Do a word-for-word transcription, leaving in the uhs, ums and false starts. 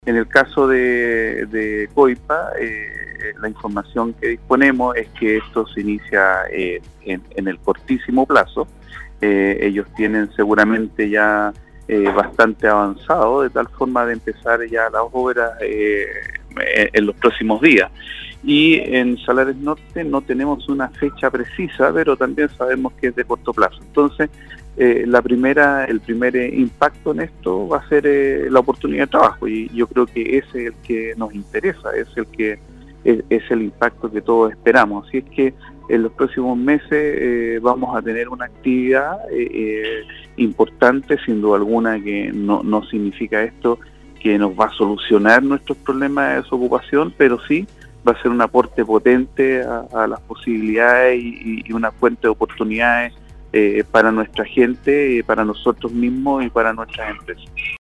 En el caso de, de Coipa, eh, la información que disponemos es que esto se inicia eh, en, en el cortísimo plazo. Eh, ellos tienen seguramente ya eh, bastante avanzado, de tal forma de empezar ya las obras eh, en los próximos días. Y en Salares Norte no tenemos una fecha precisa, pero también sabemos que es de corto plazo. Entonces, eh, la primera, el primer eh, impacto en esto va a ser eh, la oportunidad de trabajo, y yo creo que ese es el que nos interesa, es el que es, es el impacto que todos esperamos. Así es que en los próximos meses eh, vamos a tener una actividad eh, eh, importante, sin duda alguna, que no, no significa esto que nos va a solucionar nuestros problemas de desocupación, pero sí va a ser un aporte potente a, a las posibilidades y, y una fuente de oportunidades eh, para nuestra gente, para nosotros mismos y para nuestras empresas.